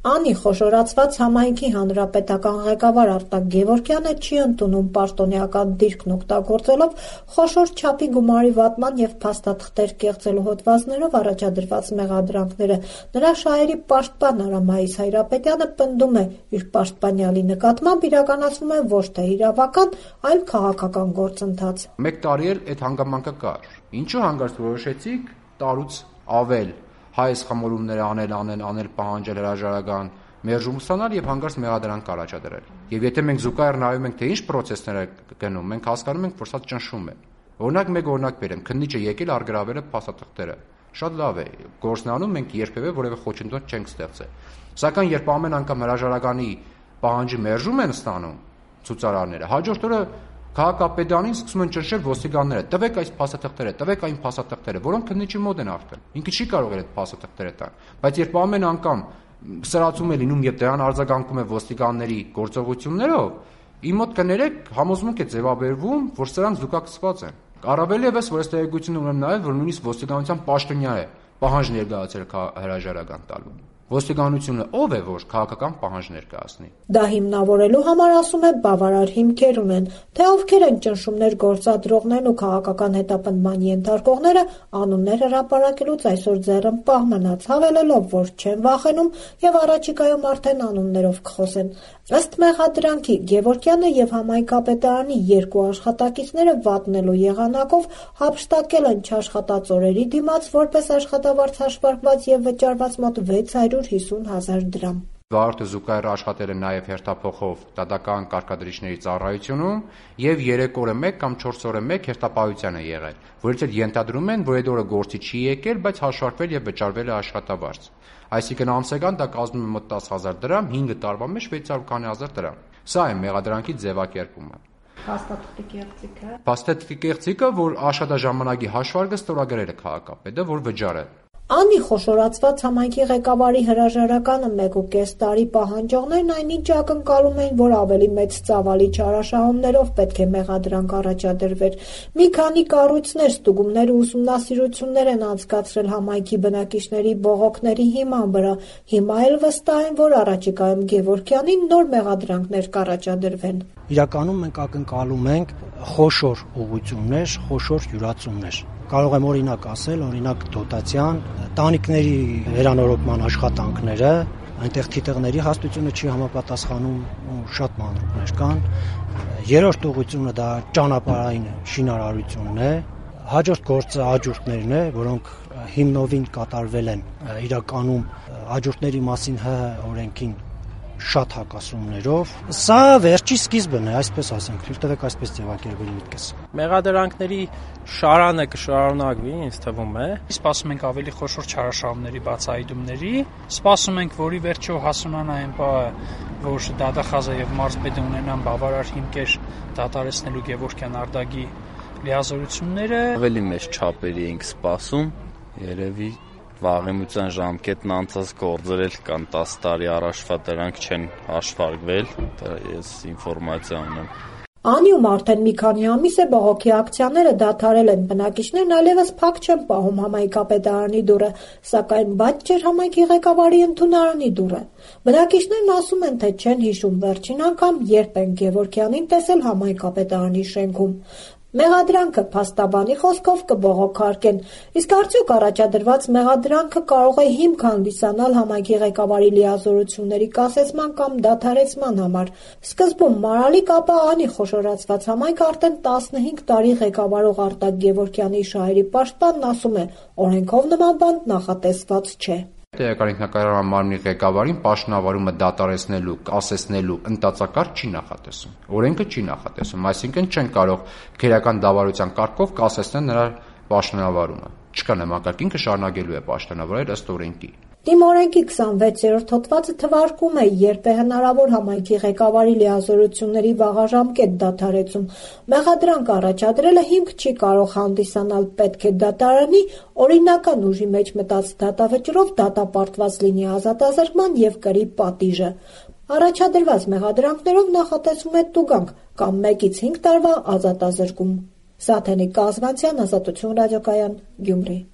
Անի խոշորացված համայնքի հանրապետական ղեկավար Արտակ Գևորգյանը չի ընդունում պաշտոնեական դիրքն օգտագործելով խոշոր չափի գումարի վատման և փաստաթղթեր կեղծելու հոդվածներով առաջադրված մեղադրանքները։ Նրա շահերի պաշտպան Արամայիս Հայրապետյանը պնդում է՝ իր պաշտպանյալի նկատմամբ իրականացվում է ոչ թե իրավական, այլ քաղաքական գործընթաց։ 1 տարի էլ այդ հանգամանքը կար։ Ինչու հանկարծ որոշեցիք տարուց ավել հայց խմորումները անել, պահանջել հրաժարական, մերժում ստանալ եւ հանկարծ մեղադրանք առաջադրել։ Եվ եթե մենք զուգահեռ նայում ենք, թե ինչ պրոցեսներ է գնում, մենք հասկանում ենք, որ սա ճնշում է։ Օրինակ մեկ օրինակ բերեմ, քննիչը եկել արգրավել է փաստաթղթերը։ Շատ լավ է, գործնանում մենք երբևէ որևէ խոչընդոտ չենք ստեղծել։ Սակայն երբ ամեն անգամ հրաժարականի պահանջի մերժում են ստանում ցուցարարները, հաջորդ օրը քաղաքապետյանին սկսում են ճնշել ոստիկանները, տվեք այս փաստաթղթերը, տվեք այն փաստաթղթերը, որոնք քննիչի մոտ են արդեն։ Ինքը չի կարող այդ փաստաթղթերը տալ, բայց երբ ամեն անգամ սրացում է լինում եւ դրան արձագանքում է ոստիկանների գործողություններով, իմ մոտ կներեք համոզմունք է ձևաբերվում, որ սրանք զուգակցված են։ Առավել եւս, որ այս տեղեկությունը ունեմ նաեւ, որ նույնիսկ ոստիկանության պաշտոնյա է պահանջ ներկայացրել հրաժարական տալու։ Ոստիկանությունը ով է, որ քաղաքական պահանջ ներկայացնի։ Դա հիմնավորելու համար, ասում է, բավարար հիմքեր ունեն, թե ովքեր են ճնշումներ գործադրողներն ու քաղաքական հետապնդման ենթարկողները, անուններ հրապարակելուց այսօր ձեռնպահ մնաց, հավելելով, որ չեն վախենում եւ առաջիկայում արդեն անուններով կխոսեն։ Ըստ մեղադրանքի, Գևորգյանը եւ համայնքապետարանի 2 աշխատակիցները վատնելու եղանակով հափշտակել են չաշխատած օրերի դիմաց որպես աշխատավարձ հաշվարկված եւ վճարված մոտ 650,000 դրամ։ Վարորդը զուգահեռ աշխատել է նաև հերթափոխով դատական կարգադրիչների ծառայությունում եւ 3 օրը 1 կամ 4 օրը 1 հերթապահության է եղել, որից էլ ենթադրում են, որ այդ օրը գործի չի եկել, բայց հաշվարկվել եւ վճարվել է աշխատավարձ։ Այսինքն ամսական դա կազմում է մոտ 10,000 դրամ, 5 տարվա մեջ 600,000 դրամ։ Սա է մեղադրանքի ձևակերպումը։ Փաստաթղթի կեղծիքը։ Փաստաթղթի կեղծիքը, որ աշխատաժամանակի հաշվարկը ստորագրել է քաղաքապետը, որ վճարել։ Անի խոշորացված համայնքի ղեկավարի հրաժարականը 1.5 տարի պահանջողներն այնինչ ակնկալում էին, որ ավելի մեծ ծավալի չարաշահումներով պետք է մեղադրանք առաջադրվեր։ Մի քանի կառույցներ ստուգումներ ու ուսումնասիրություններ են անցկացրել համայնքի բնակիչների բողոքների հիման վրա։ Հիմա էլ վստահ են, որ առաջիկայում Գևորգյանին նոր մեղադրանքներ կառաջադրվեն։ Իրականում մենք ակնկալում ենք խոշոր ուղղություններ, խոշոր յուրացումներ։ Կարող եմ օրինակ ասել, օրինակ դոտացիան, տանիքների վերանորոգման աշխատանքները, այնտեղ թիթեղների հաստությունը չի համապատասխանում ու շատ մանրուքներ կան։ Երրորդ ուղղությունը դա ճանապարհային շինարարությունն է, հաջորդ գործը աջուրդներն է, որոնք հիմնովին կատարվել են իրականում աջուրդների մասին ՀՀ օրենքին շատ հակասումներով։ Սա վերջի սկիզբն է, այսպես ասենք, թույլ տվեք այսպես ձևակերպել միտքս։ Մեղադրանքների շարանը կշարունակվի, ինձ թվում է։ Սպասում ենք ավելի խոշոր չարաշահումների բացահայտումների, սպասում ենք, որի վերջո հասունանա այն բանը, որ դատախազը եւ մարզպետը ունենան բավարար հիմքեր դատարեցնելու Գևորգյան Արտակի լիազորությունները։ Ավելի մեծ չափերի ենք սպասում, երևի վաղեմության ժամկետն անցած գործեր էլ կան 10 տարի առաջվա դրանք չեն հաշվարկվել, դա ես ինֆորմացիա ունեմ։ Անիում արդեն մի քանի ամիս է բողոքի ակցիաները դադարել են, բնակիչներն այլևս փակ չեն պահում համայնքապետարանի դուռը, սակայն բաց չէր համայնքի ղեկավարի ընդունարանի դուռը։ Բնակիչներն ասում են, թե չեն հիշում վերջին անգամ երբ են Գևորգյանին տեսել համայնքապետարանի շենքում։ Մեղադրանքը փաստաբանի խոսքով կբողոքարկեն, իսկ արդյոք առաջադրված մեղադրանքը կարող է հիմք հանդիսանալ համայնքի ղեկավարի լիազորությունների կասեցման կամ դադարեցման համար։ Սկզբում Մարալիկ, ապա Անի խոշորացված համայնքը արդեն 15 տարի ղեկավարող Արտակ Գևորգյանի շահերի պաշտպանն ասում է, օրենքով նման բան նախատեսված չէ։ Տեղական ինքնակառավարման մարմնի ղեկավարին պաշտոնավարումը դատարեցնելու, կասեցնելու ընտածակարգ չի նախատեսում։ Օրենքը չի նախատեսում, այսինքն չեն կարող քերական դավարության կարգով կասեցնել նրա պաշտոնավարումը։ Չկա նմանակարգ, ինքը շարունակելու է պաշտոնավարել ըստ օրենքի։ Դիմօրենքի 26-րդ հոդվածը թվարկում է, երբ է հնարավոր համայնքի ղեկավարի լիազորությունների վաղաժամկետ դադարեցում։ Մեղադրանք առաջադրելը հիմք չի կարող հանդիսանալ, պետք է դատարանի օրինական ուժի մեջ մտած դատավճռով դատապարտված լինի ազատազրկման եւ կրի պատիժը։ Առաջադրված մեղադրանքներով նախատեսվում է տուգանք կամ 1-5 տարվա ազատազրկում։ Սաթենիկ Կազմանցյան, Ազատություն ռադիոկայան, Գյումրի։